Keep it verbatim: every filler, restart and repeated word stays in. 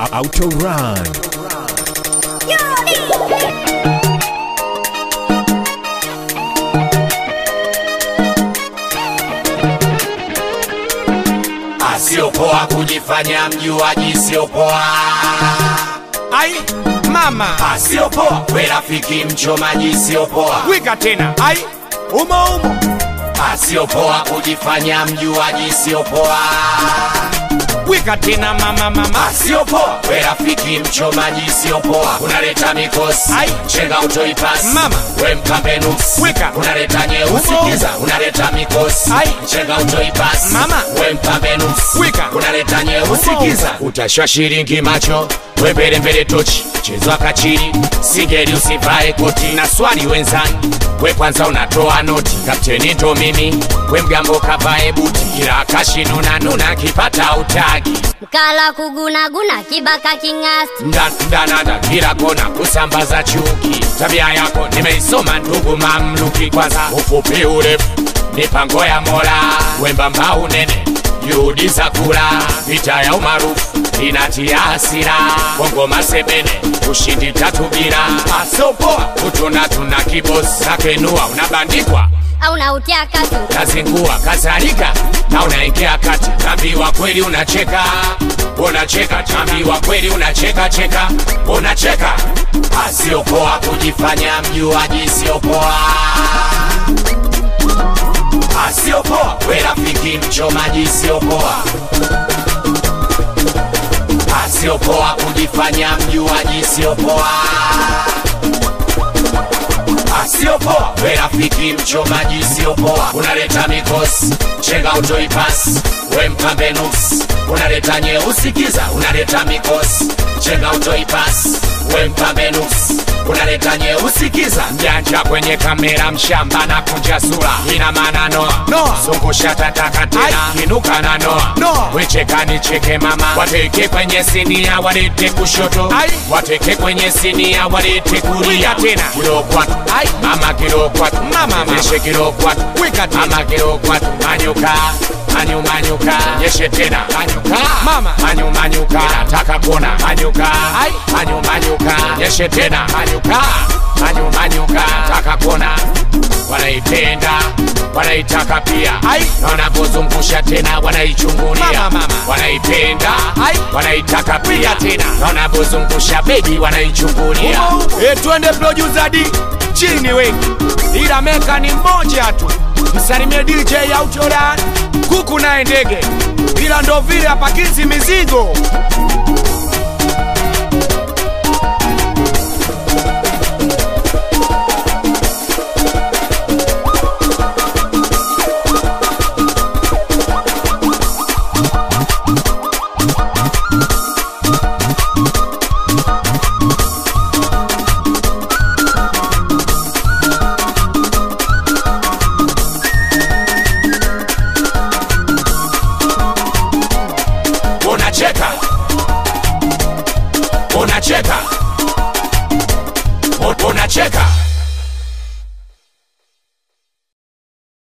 Auto Run. Sio poa kujifanya mjuaji, sio poa. Ai mama, sio poa we rafiki mchomaji, sio poa. wika tena. Ai umo umo. Sio poa kujifanya mjuaji, sio poa. wika tena mama mama. Sio poa we rafiki mchomaji, sio poa. Unaleta mikosi, Ai chenga utoipasi mama. We mkambe nuksi, wika. Unaleta nyeusi kiza, unaleta mikosi. Ai chenga utoipasi mama. We mkambe nuksi, wika. Unaleta nyeusi kiza, utashwa shiringi macho. We mbele mbele tochi, chezwa kachiri. Singeri usivae koti. Na swali wenzani, we kwanza unatoa noti. Kapteni ndo mimi, we mgambo kavae buti. Kila kashinu na nuna kipata utagi. Mkala kuguna guna kibaka kingasti. Mdan mdanada kila kona kusambaza chuki. Tabia yako nimeisoma ndugu mamluki. Kwanza ufupi urefu, mipango ya Mola. Wembamba unene, juhudi za kula. Vita ya umarufu inatia hasira. Bongo masebene, ushindi tatu bila. Asopoa, utuna tuna kibosi. Nakenua, unabandikwa au nautia kati. Nazingua, kazalika, na unaingia kati. Tambiwa kweli unacheka, unacheka. Tambiwa kweli unacheka cheka, unacheka. Sio poa kujifanya mjuaji, sio poa. Sio poa we rafiki mchomaji, sio poa. Sio poa kujifanya mjuaji, sio poa. Sio poa we rafiki mchomaji, sio poa. Unaleta mikosi, chenga utoipasi. We mkambe nuksi, unaleta nyeusi kiza, unaleta mikosi. Chenga utoipasi, we mkambe nuksi, unaleta nyeusi kiza. Mjanja kwenye kamera, mshamba na kunja sura. Ina maana noa, Noa. Zungusha tataka tena, kinuka na noa, Noa. Wecheka ni cheke mama. Wateke kwenye sinia, walete kushoto. Ai. Wateke kwenye sinia, walete kulia. Wika tena. Kilo kwatu, Ai mama kilo kwatu. Mama, mama. Nyeshe kilo kwatu, wika tena. mama kilo kwatu. Manyuka, manyu manyuka. Nyeshe tena, manyuka Mama. manyu manyuka. Nataka kuona manyuka. Ai. Manyu manyuka. Nyeshe tena, manyuka manyu manyuka. Nataka kuona, wanaipenda, wanaitaka pia. Ai. Na wanapozungusha tena wanaichungulia. Mama, mama. Wanaipenda, Ai. wanaitaka pia tena. Na wanapozungusha baby wanaichungulia. E, twende producer D chini wengi, ila meka ni mmoja tu. Msalimie D J Auto Run, kuku naye ndege, ila ndo vile apakizi mizigo.